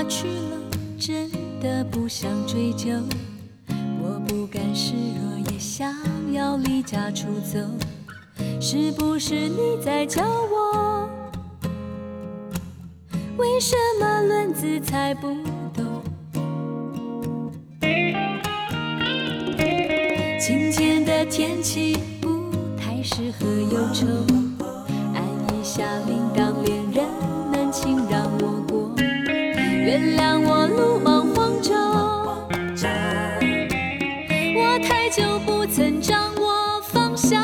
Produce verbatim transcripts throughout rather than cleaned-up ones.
去了，真的不想追究。我不甘示弱，也想要离家出走。是不是你在教我，为什么轮子踩不动？今天的天气不太适合忧愁，按一下铃铛，恋人能请让我过，原谅我鲁莽慌张，我太久不曾掌握方向，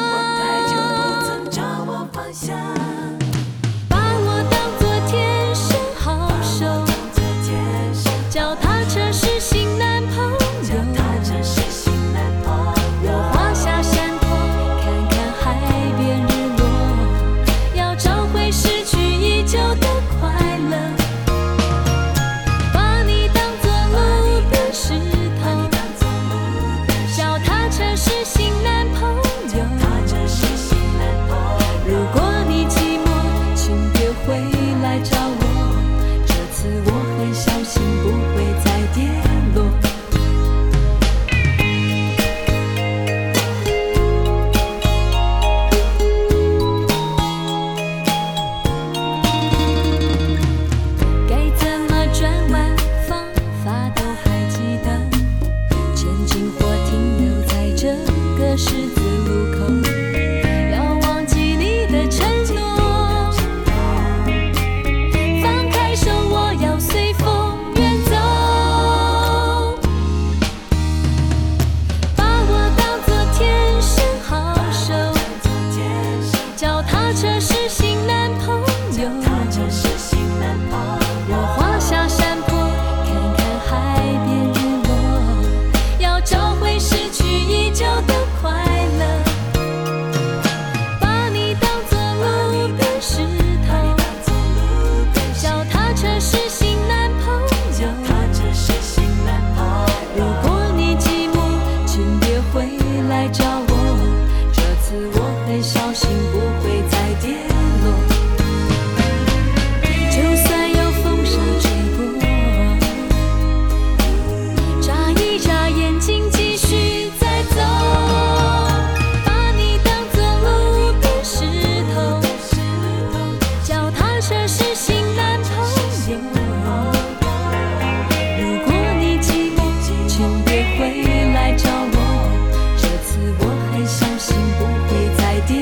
把我当作天生好手，脚踏车是新男朋友。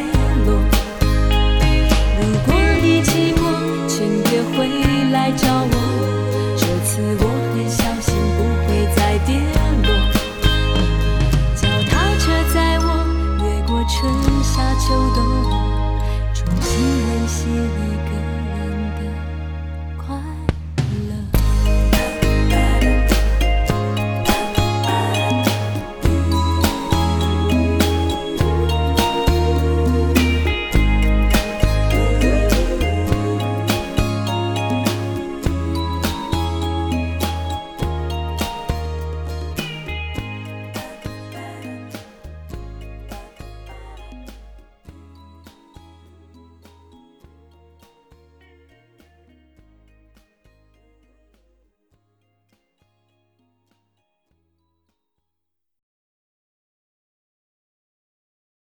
找我。